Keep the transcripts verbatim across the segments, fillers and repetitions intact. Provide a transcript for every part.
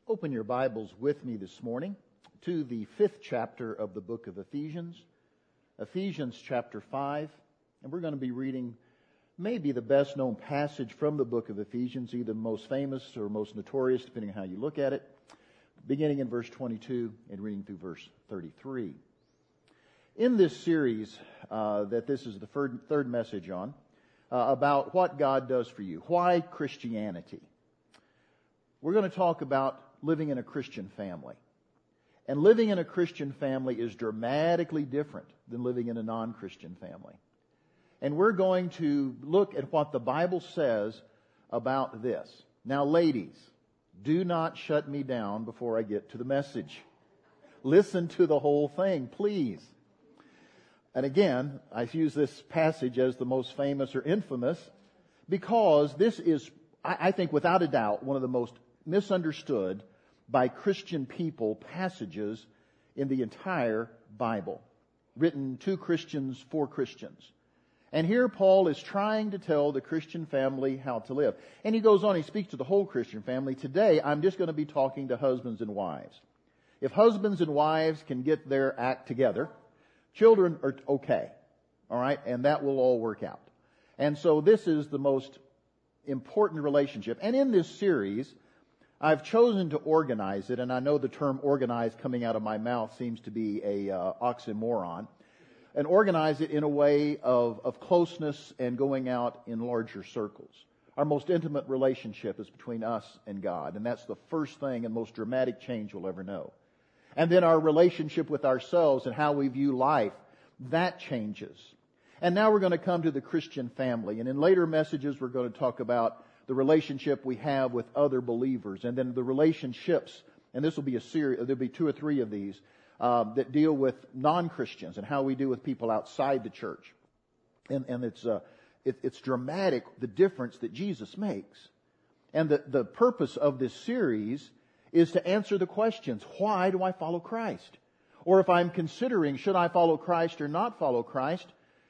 Open your Bibles with me this morning to the fifth chapter of the book of Ephesians, Ephesians chapter five, and we're going to be reading maybe the best known passage from the book of Ephesians, either most famous or most notorious, depending on how you look at it, beginning in verse twenty-two and reading through verse thirty-three. In this series, uh, that this is the third, third message on, uh, about what God does for you, why Christianity, we're going to talk about living in a Christian family. And living in a Christian family is dramatically different than living in a non-Christian family. And we're going to look at what the Bible says about this. Now, ladies, do not shut me down before I get to the message. Listen to the whole thing, please. And again, I use this passage as the most famous or infamous because this is, I think without a doubt, one of the most misunderstood by Christian people passages in the entire Bible, written to Christians for Christians. And here Paul is trying to tell the Christian family how to live. And he goes on, he speaks to the whole Christian family. Today, I'm just going to be talking to husbands and wives. If husbands and wives can get their act together, children are okay, all right? And that will all work out. And so this is the most important relationship. And in this series, I've chosen to organize it, and I know the term organize coming out of my mouth seems to be a uh, oxymoron, and organize it in a way of, of closeness and going out in larger circles. Our most intimate relationship is between us and God, and that's the first thing and most dramatic change you'll ever know. And then our relationship with ourselves and how we view life, that changes. And now we're going to come to the Christian family, and in later messages we're going to talk about the relationship we have with other believers, and then the relationships, and this will be a series, there'll be two or three of these, uh, that deal with non-Christians and how we deal with people outside the church. And, and it's, uh, it, it's dramatic, the difference that Jesus makes. And the, the purpose of this series is to answer the questions, why do I follow Christ? Or if I'm considering, should I follow Christ or not follow Christ?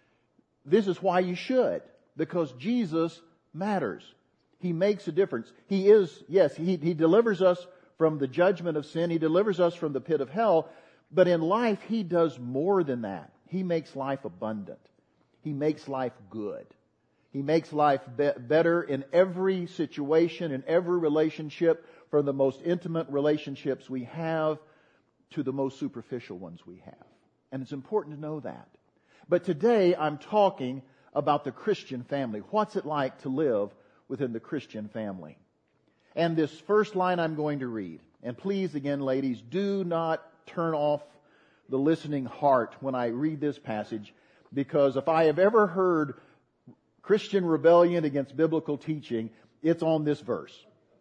This is why you should, because Jesus matters. He makes a difference. He is, yes, he, he delivers us from the judgment of sin. He delivers us from the pit of hell. But in life, He does more than that. He makes life abundant. He makes life good. He makes life be- better in every situation, in every relationship, from the most intimate relationships we have to the most superficial ones we have. And it's important to know that. But today, I'm talking about the Christian family. What's it like to live within the Christian family? And this first line I'm going to read, and please again, ladies, do not turn off the listening heart when I read this passage, because if I have ever heard Christian rebellion against biblical teaching, it's on this verse.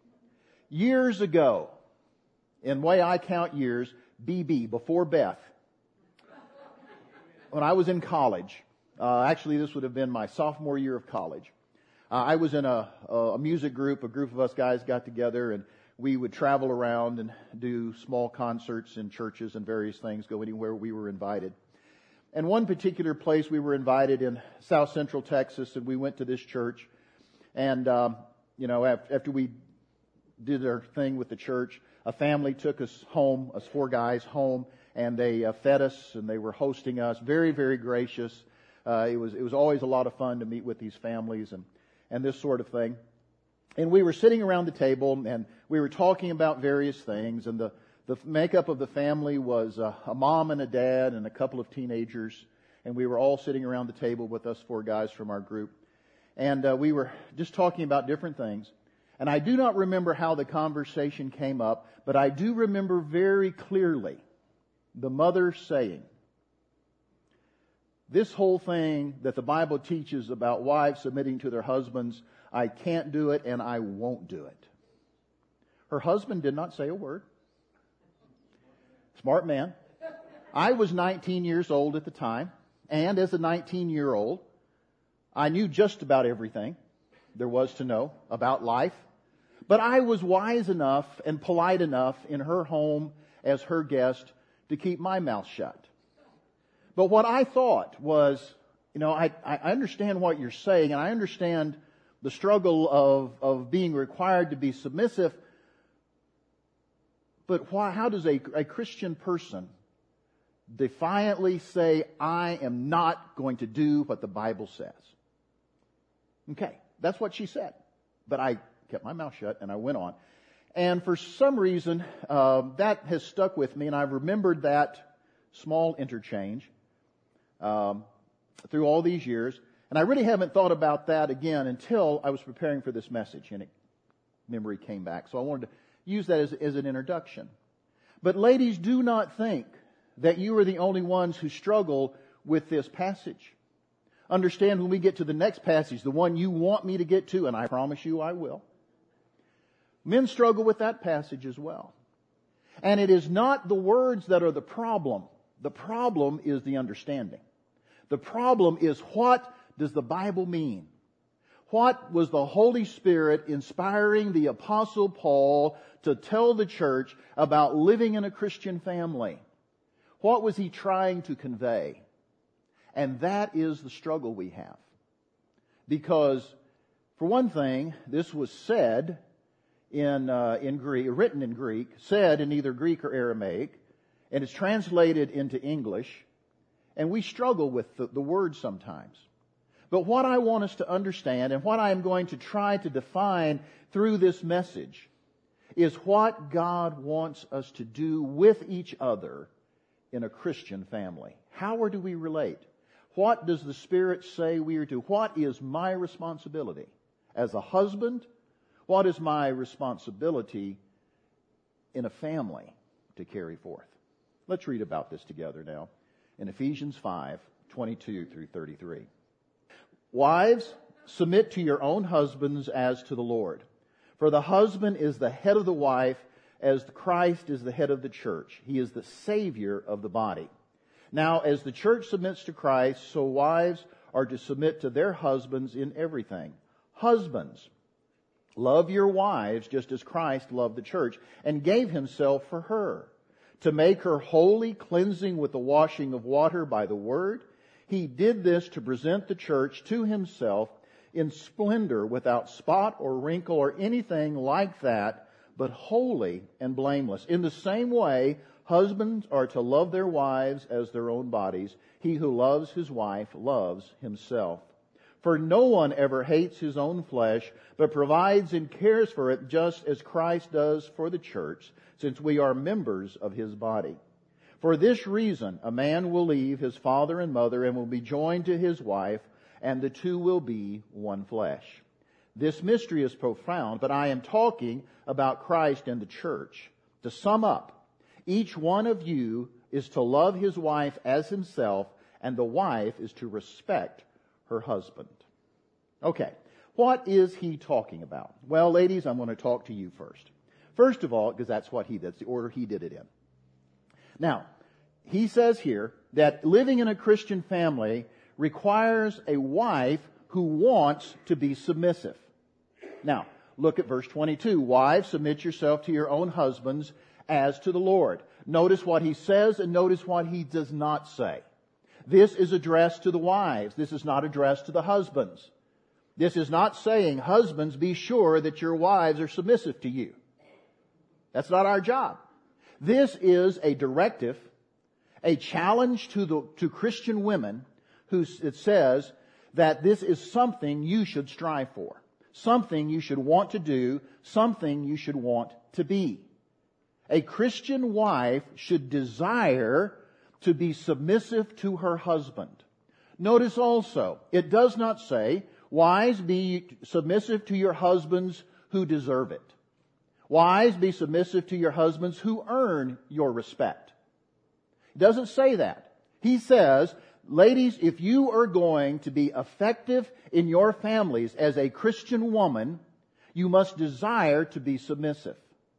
Years ago, in the way I count years, B B, before Beth, when I was in college, uh, actually this would have been my sophomore year of college, Uh, I was in a, a music group. A group of us guys got together, and we would travel around and do small concerts in churches and various things, go anywhere we were invited. And one particular place we were invited in South Central Texas, and we went to this church. And, um, you know, after we did our thing with the church, a family took us home, us four guys home, and they uh, fed us, and they were hosting us. Very, very gracious. Uh, it was it was always a lot of fun to meet with these families and and this sort of thing. And we were sitting around the table, and we were talking about various things, and the, the makeup of the family was a, a mom and a dad and a couple of teenagers, and we were all sitting around the table with us four guys from our group. And uh, we were just talking about different things. And I do not remember how the conversation came up, but I do remember very clearly the mother saying, this whole thing that the Bible teaches about wives submitting to their husbands, I can't do it and I won't do it. Her husband did not say a word. Smart man. I was nineteen years old at the time, and as a nineteen-year-old, I knew just about everything there was to know about life. But I was wise enough and polite enough in her home as her guest to keep my mouth shut. But what I thought was, you know, I, I understand what you're saying, and I understand the struggle of, of being required to be submissive, But why, how does a, a Christian person defiantly say, I am not going to do what the Bible says? Okay, that's what she said. But I kept my mouth shut and I went on. And for some reason, uh, that has stuck with me, and I've remembered that small interchange um, through all these years. And I really haven't thought about that again until I was preparing for this message, and it, memory came back. So I wanted to use that as, as an introduction. But ladies, do not think that you are the only ones who struggle with this passage. Understand, when we get to the next passage, the one you want me to get to, and I promise you I will, men struggle with that passage as well. And it is not the words that are the problem. The problem is the understanding. The problem is, what does the Bible mean? What was the Holy Spirit inspiring the Apostle Paul to tell the church about living in a Christian family? What was he trying to convey? And that is the struggle we have. Because, for one thing, this was said in uh, in Greek, written in Greek, said in either Greek or Aramaic, and it's translated into English, and we struggle with the, the words sometimes. But what I want us to understand, and what I am going to try to define through this message, is what God wants us to do with each other in a Christian family. How do we relate? What does the Spirit say we are to do? What is my responsibility as a husband? What is my responsibility in a family to carry forth? Let's read about this together now in Ephesians five, twenty-two through thirty-three. Wives, submit to your own husbands as to the Lord. For the husband is the head of the wife, as Christ is the head of the church. He is the Savior of the body. Now, as the church submits to Christ, so wives are to submit to their husbands in everything. Husbands, love your wives just as Christ loved the church and gave himself for her, to make her holy, cleansing with the washing of water by the word. He did this to present the church to himself in splendor, without spot or wrinkle or anything like that, but holy and blameless. In the same way, husbands are to love their wives as their own bodies. He who loves his wife loves himself. For no one ever hates his own flesh, but provides and cares for it, just as Christ does for the church, since we are members of his body. For this reason, a man will leave his father and mother and will be joined to his wife, and the two will be one flesh. This mystery is profound, but I am talking about Christ and the church. To sum up, each one of you is to love his wife as himself, and the wife is to respect her husband. Okay, what is he talking about? Well, ladies, I'm going to talk to you first. First of all, because that's what he did, that's the order he did it in. Now, he says here that living in a Christian family requires a wife who wants to be submissive. Now, look at verse twenty-two. Wives, submit yourself to your own husbands as to the Lord. Notice what he says and notice what he does not say. This is addressed to the wives. This is not addressed to the husbands. This is not saying, husbands, be sure that your wives are submissive to you. That's not our job. This is a directive, a challenge to the to Christian women, who it says that this is something you should strive for, something you should want to do, something you should want to be. A Christian wife should desire to be submissive to her husband. Notice also, it does not say, wives, be submissive to your husbands who deserve it. Wives, be submissive to your husbands who earn your respect. It doesn't say that. He says, ladies, if you are going to be effective in your families as a Christian woman, you must desire to be submissive.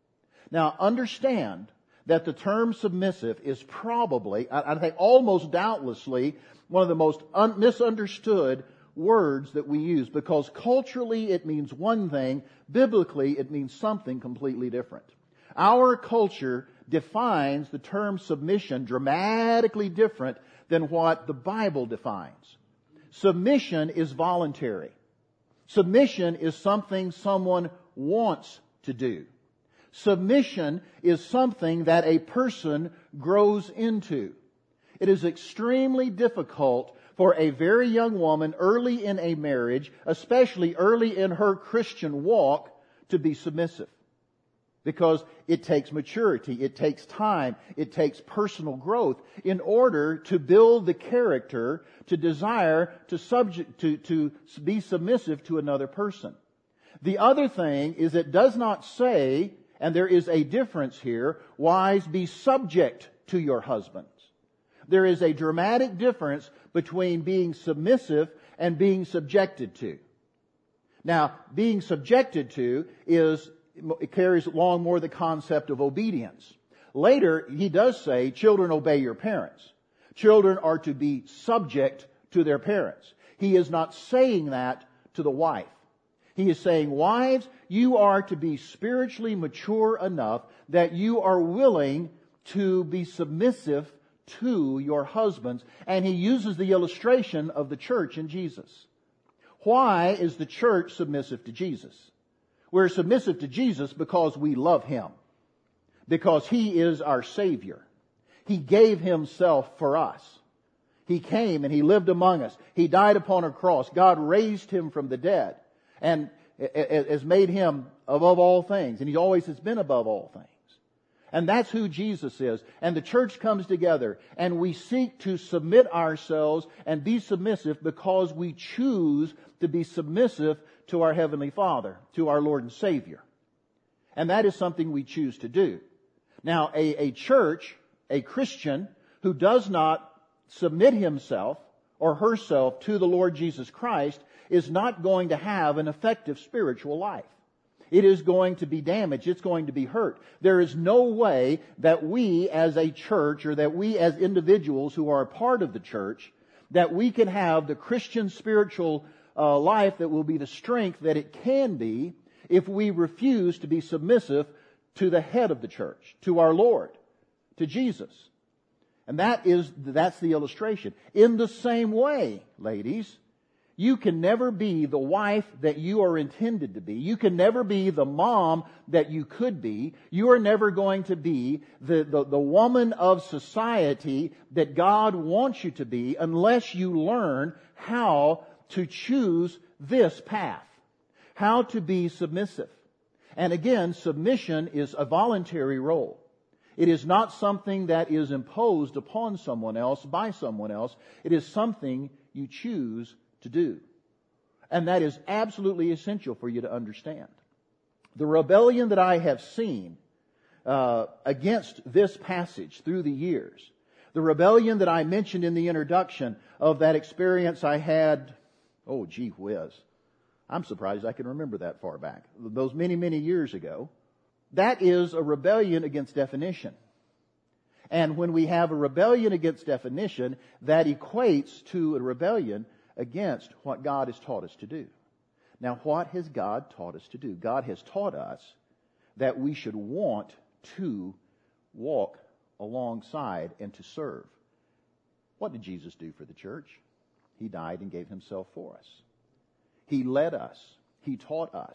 Now, understand that the term submissive is probably, I think almost doubtlessly, one of the most un- misunderstood words that we use, because culturally it means one thing, biblically it means something completely different. Our culture defines the term submission dramatically different than what the Bible defines. Submission is voluntary. Submission is something someone wants to do. Submission is something that a person grows into. It is extremely difficult for a very young woman early in a marriage, especially early in her Christian walk, to be submissive. Because it takes maturity, it takes time, it takes personal growth in order to build the character, to desire to subject to, to be submissive to another person. The other thing is it does not say, and there is a difference here, wives, be subject to your husbands. There is a dramatic difference between being submissive and being subjected to. Now, being subjected to is it carries along more the concept of obedience. Later, he does say, children, obey your parents. Children are to be subject to their parents. He is not saying that to the wife. He is saying, wives, you are to be spiritually mature enough that you are willing to be submissive to your husbands. And he uses the illustration of the church in Jesus. Why is the church submissive to Jesus? We're submissive to Jesus because we love Him. Because He is our Savior. He gave Himself for us. He came and He lived among us. He died upon a cross. God raised Him from the dead and has made Him above all things. And He always has been above all things. And that's who Jesus is. And the church comes together and we seek to submit ourselves and be submissive because we choose to be submissive to our Heavenly Father, to our Lord and Savior. And that is something we choose to do. Now, a, a church, a Christian who does not submit himself or herself to the Lord Jesus Christ is not going to have an effective spiritual life. It is going to be damaged. It's going to be hurt. There is no way that we as a church or that we as individuals who are a part of the church, that we can have the Christian spiritual uh, life that will be the strength that it can be if we refuse to be submissive to the head of the church, to our Lord, to Jesus. And that is, that's the illustration. In the same way, ladies, you can never be the wife that you are intended to be. You can never be the mom that you could be. You are never going to be the, the, the woman of society that God wants you to be unless you learn how to choose this path. How to be submissive. And again, submission is a voluntary role. It is not something that is imposed upon someone else by someone else. It is something you choose to do. And that is absolutely essential for you to understand. The rebellion that I have seen uh, against this passage through the years, the rebellion that I mentioned in the introduction of that experience I had, oh gee whiz, I'm surprised I can remember that far back, those many, many years ago, that is a rebellion against definition. And when we have a rebellion against definition, that equates to a rebellion against what God has taught us to do. Now, what has God taught us to do? God has taught us that we should want to walk alongside and to serve. What did Jesus do for the church? He died and gave Himself for us. He led us. He taught us.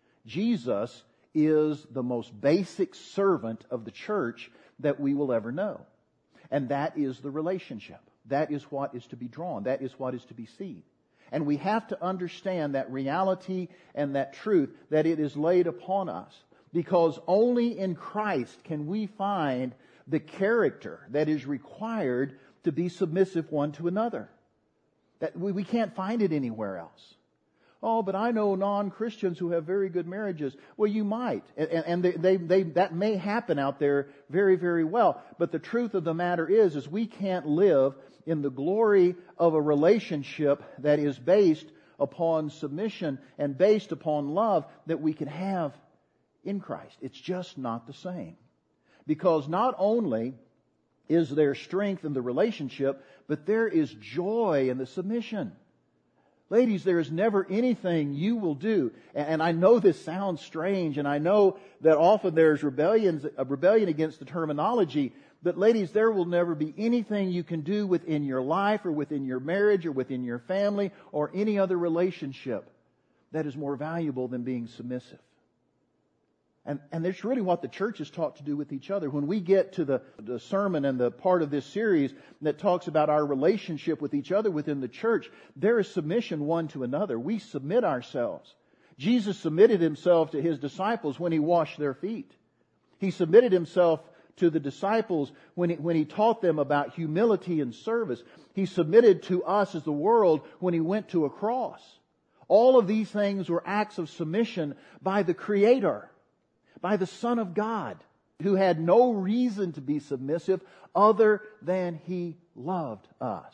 Jesus is the most basic servant of the church that we will ever know. And that is the relationship. That is what is to be drawn. That is what is to be seen. And we have to understand that reality and that truth, that it is laid upon us. Because only in Christ can we find the character that is required to be submissive one to another. That we, we can't find it anywhere else. Oh, but I know non-Christians who have very good marriages. Well, you might. And, and they, they, they, that may happen out there very, very well. But the truth of the matter is, is we can't live in the glory of a relationship that is based upon submission and based upon love that we can have in Christ. It's just not the same. Because not only is there strength in the relationship, but there is joy in the submission. Ladies, there is never anything you will do, and I know this sounds strange, and I know that often there's rebellions, a rebellion against the terminology, but ladies, there will never be anything you can do within your life or within your marriage or within your family or any other relationship that is more valuable than being submissive. And, and that's really what the church is taught to do with each other. When we get to the, the sermon and the part of this series that talks about our relationship with each other within the church, there is submission one to another. We submit ourselves. Jesus submitted himself to his disciples when he washed their feet. He submitted himself to the disciples when he, when he taught them about humility and service. He submitted to us as the world when he went to a cross. All of these things were acts of submission by the Creator, by the Son of God, who had no reason to be submissive other than he loved us.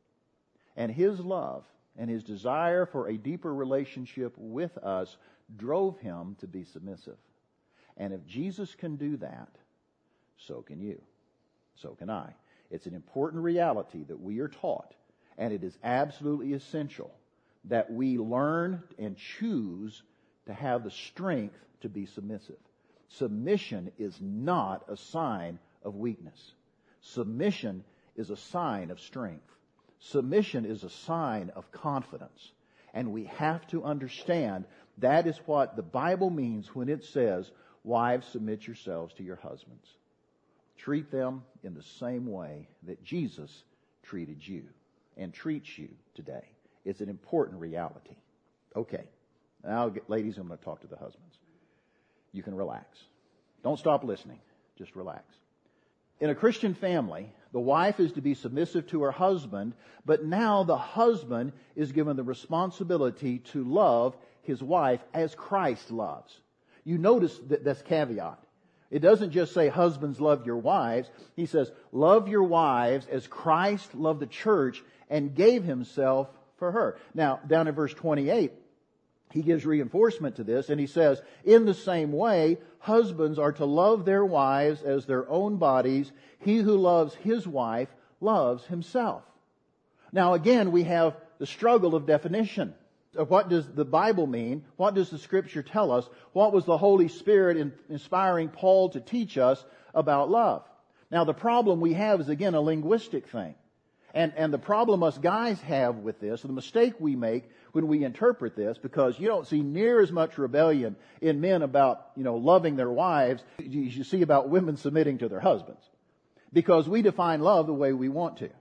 And his love and his desire for a deeper relationship with us drove him to be submissive. And if Jesus can do that, so can you. So can I. It's an important reality that we are taught, and it is absolutely essential that we learn and choose to have the strength to be submissive. Submission is not a sign of weakness. Submission is a sign of strength. Submission is a sign of confidence. And we have to understand that is what the Bible means when it says, wives, submit yourselves to your husbands. Treat them in the same way that Jesus treated you and treats you today. It's an important reality. Okay. Now, ladies, I'm going to talk to the husbands. You can relax. Don't stop listening. Just relax. In a Christian family, the wife is to be submissive to her husband, but now the husband is given the responsibility to love his wife as Christ loves. You notice that that's caveat. It doesn't just say husbands love your wives. He says love your wives as Christ loved the church and gave himself for her. Now, down in verse twenty-eight, he gives reinforcement to this, and he says, in the same way, husbands are to love their wives as their own bodies. He who loves his wife loves himself. Now again, we have the struggle of definition. What does the Bible mean? What does the Scripture tell us? What was the Holy Spirit in inspiring Paul to teach us about love? Now the problem we have is again a linguistic thing. And, and the problem us guys have with this, the mistake we make when we interpret this, because you don't see near as much rebellion in men about, you know, loving their wives as you see about women submitting to their husbands. Because we define love the way we want to.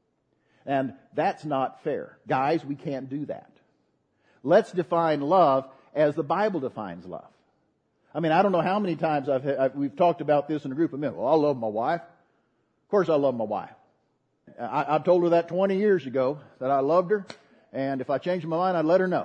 And that's not fair. Guys, we can't do that. Let's define love as the Bible defines love. I mean, I don't know how many times I've, I've we've talked about this in a group of men. Well, I love my wife. Of course I love my wife. I, I told her that twenty years ago that I loved her, and if I changed my mind, I'd let her know.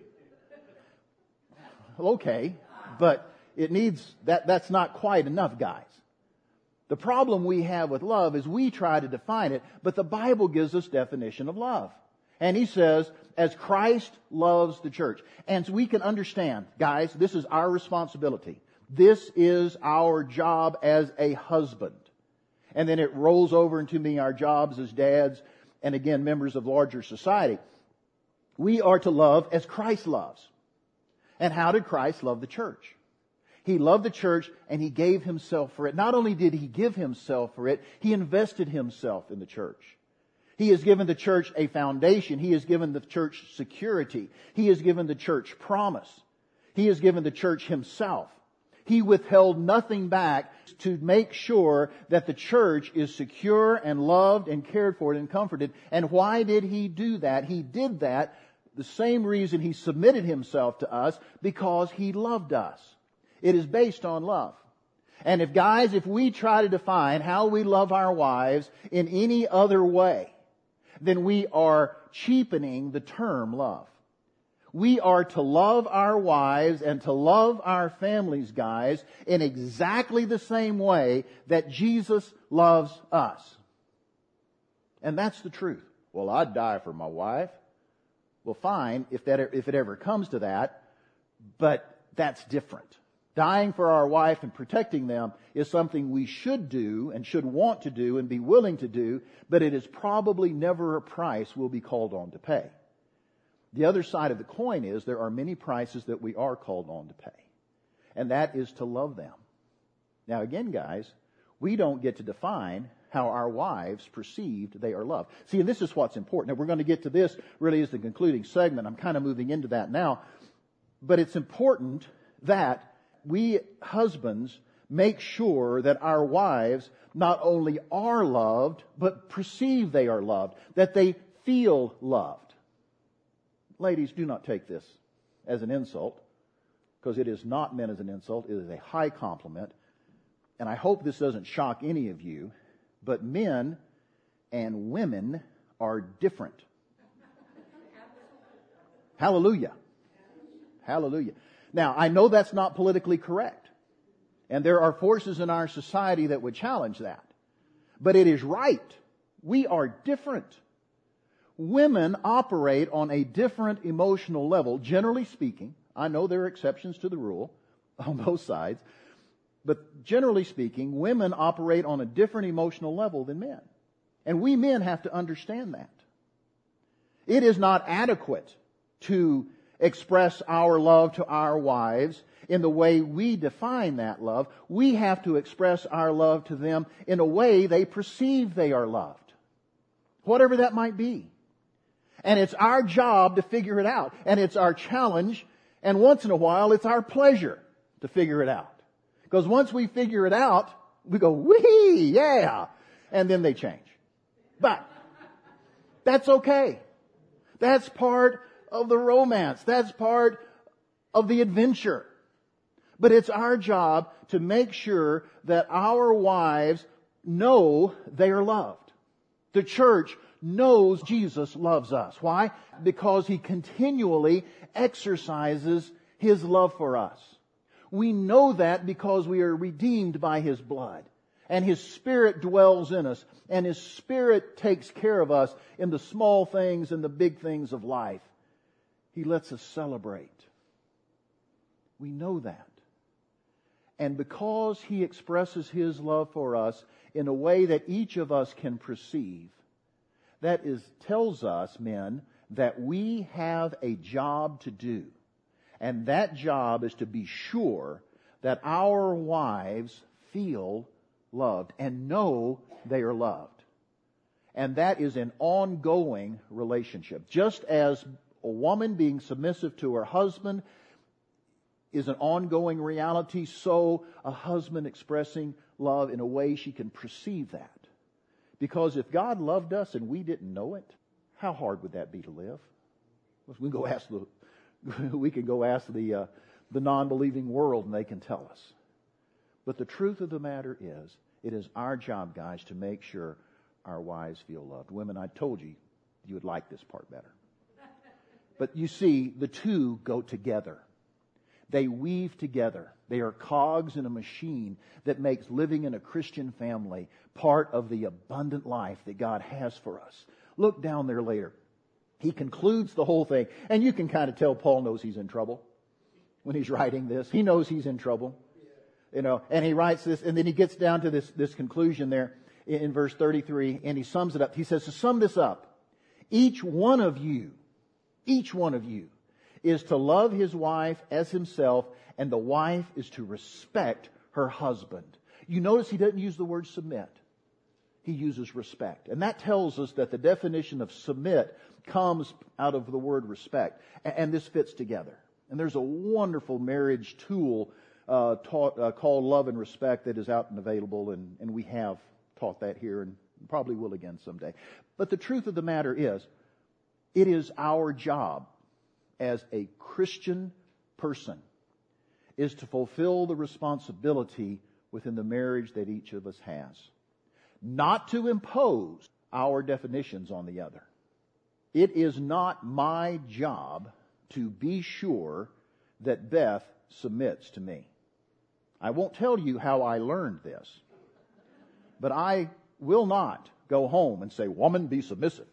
Okay, but it needs, that, that's not quite enough, guys. The problem we have with love is we try to define it, but the Bible gives us definition of love. And he says, as Christ loves the church. And so we can understand, guys, this is our responsibility. This is our job as a husband. And then it rolls over into being our jobs as dads and again, members of larger society. We are to love as Christ loves. And how did Christ love the church? He loved the church and He gave Himself for it. Not only did He give Himself for it, He invested Himself in the church. He has given the church a foundation. He has given the church security. He has given the church promise. He has given the church Himself. He withheld nothing back to make sure that the church is secure and loved and cared for and comforted. And why did He do that? He did that the same reason He submitted Himself to us, because He loved us. It is based on love. And if guys, if we try to define how we love our wives in any other way, then we are cheapening the term love. We are to love our wives and to love our families, guys, in exactly the same way that Jesus loves us. And that's the truth. Well, I'd die for my wife. Well, fine, if that, if it ever comes to that, but that's different. Dying for our wife and protecting them is something we should do and should want to do and be willing to do, but it is probably never a price we'll be called on to pay. The other side of the coin is there are many prices that we are called on to pay, and that is to love them. Now again, guys, we don't get to define how our wives perceived they are loved. See, and this is what's important. Now we're going to get to this really as the concluding segment. I'm kind of moving into that now, but it's important that we husbands make sure that our wives not only are loved, but perceive they are loved, that they feel loved. Ladies, do not take this as an insult, because it is not meant as an insult. It is a high compliment. And I hope this doesn't shock any of you, but men and women are different. Hallelujah. Hallelujah. Now, I know that's not politically correct. And there are forces in our society that would challenge that. But it is right. We are different. Women operate on a different emotional level, generally speaking. I know there are exceptions to the rule on both sides. But generally speaking, women operate on a different emotional level than men. And we men have to understand that. It is not adequate to express our love to our wives in the way we define that love. We have to express our love to them in a way they perceive they are loved. Whatever that might be. And it's our job to figure it out. And it's our challenge. And once in a while, it's our pleasure to figure it out. Because once we figure it out, we go, wee, yeah. And then they change. But that's okay. That's part of the romance. That's part of the adventure. But it's our job to make sure that our wives know they are loved. The church knows Jesus loves us. Why? Because He continually exercises His love for us. We know that because we are redeemed by His blood. And His Spirit dwells in us. And His Spirit takes care of us in the small things and the big things of life. He lets us celebrate. We know that. And because He expresses His love for us in a way that each of us can perceive, that is, tells us, men, that we have a job to do. And that job is to be sure that our wives feel loved and know they are loved. And that is an ongoing relationship. Just as a woman being submissive to her husband is an ongoing reality, so a husband expressing love in a way she can perceive that. Because if God loved us and we didn't know it, how hard would that be to live? We can go ask the we can go ask the uh, the non-believing world and they can tell us. But the truth of the matter is, it is our job, guys, to make sure our wives feel loved. Women, I told you you would like this part better. But you see, the two go together. They weave together. They are cogs in a machine that makes living in a Christian family part of the abundant life that God has for us. Look down there later. He concludes the whole thing. And you can kind of tell Paul knows he's in trouble when he's writing this. He knows he's in trouble. You know, and he writes this, and then he gets down to this, this conclusion there in, in verse thirty-three, and he sums it up. He says, to sum this up, each one of you, each one of you is to love his wife as himself, and the wife is to respect her husband. You notice he doesn't use the word submit. He uses respect. And that tells us that the definition of submit comes out of the word respect. And this fits together. And there's a wonderful marriage tool uh, taught, uh, called Love and Respect that is out and available. And, and we have taught that here and probably will again someday. But the truth of the matter is, it is our job as a Christian person is to fulfill the responsibility within the marriage that each of us has. Not to impose our definitions on the other. It is not my job to be sure that Beth submits to me. I won't tell you how I learned this, but I will not go home and say, woman, be submissive.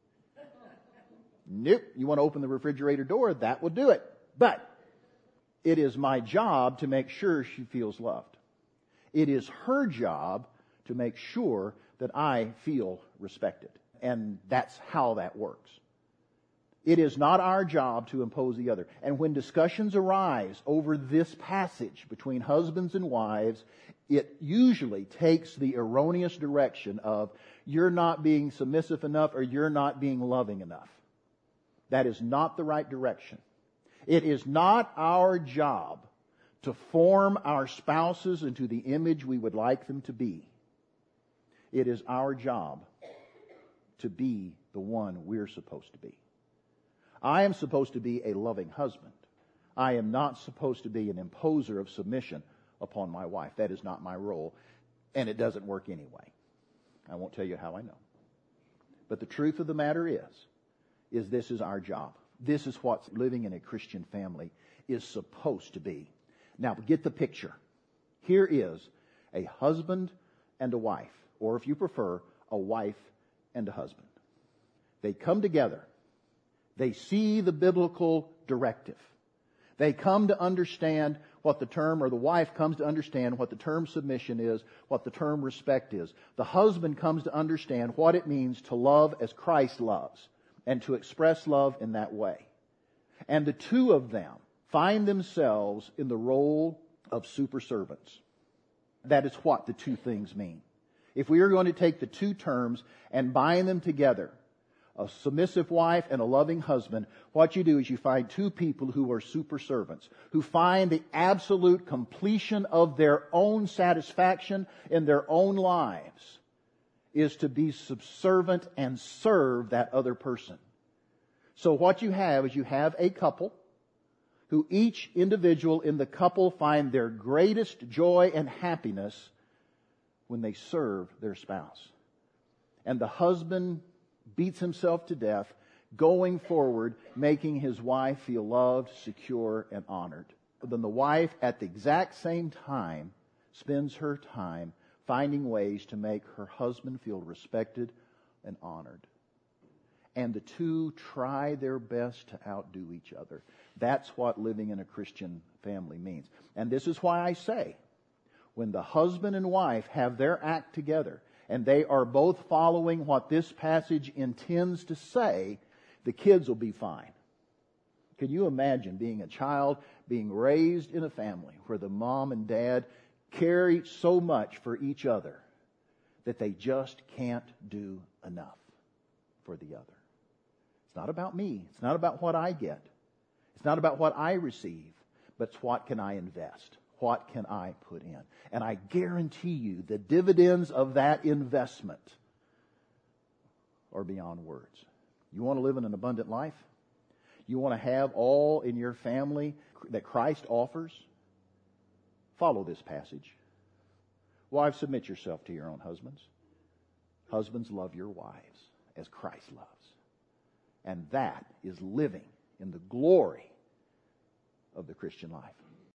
Nope. You want to open the refrigerator door? That will do it. But it is my job to make sure she feels loved. It is her job to make sure that I feel respected. And that's how that works. It is not our job to impose the other. And when discussions arise over this passage between husbands and wives, it usually takes the erroneous direction of you're not being submissive enough or you're not being loving enough. That is not the right direction. It is not our job to form our spouses into the image we would like them to be. It is our job to be the one we're supposed to be. I am supposed to be a loving husband. I am not supposed to be an imposer of submission upon my wife. That is not my role, and it doesn't work anyway. I won't tell you how I know. But the truth of the matter is, is this is our job. This is what living in a Christian family is supposed to be. Now, get the picture. Here is a husband and a wife, or if you prefer, a wife and a husband. They come together. They see the biblical directive. They come to understand what the term, or the wife comes to understand what the term submission is, what the term respect is. The husband comes to understand what it means to love as Christ loves, and to express love in that way. And the two of them find themselves in the role of super servants. That is what the two things mean. If we are going to take the two terms and bind them together, a submissive wife and a loving husband, what you do is you find two people who are super servants, who find the absolute completion of their own satisfaction in their own lives is to be subservient and serve that other person. So what you have is you have a couple who each individual in the couple find their greatest joy and happiness when they serve their spouse. And the husband beats himself to death, going forward, making his wife feel loved, secure, and honored. Then the wife, at the exact same time, spends her time finding ways to make her husband feel respected and honored. And the two try their best to outdo each other. That's what living in a Christian family means. And this is why I say, when the husband and wife have their act together, and they are both following what this passage intends to say, the kids will be fine. Can you imagine being a child, being raised in a family where the mom and dad care so much for each other that they just can't do enough for the other? It's not about me. It's not about what I get. It's not about what I receive, but it's what can I invest? What can I put in? And I guarantee you the dividends of that investment are beyond words. You want to live in an abundant life? You want to have all in your family that Christ offers? Follow this passage. Wives, submit yourself to your own husbands. Husbands, love your wives as Christ loves. And that is living in the glory of the Christian life.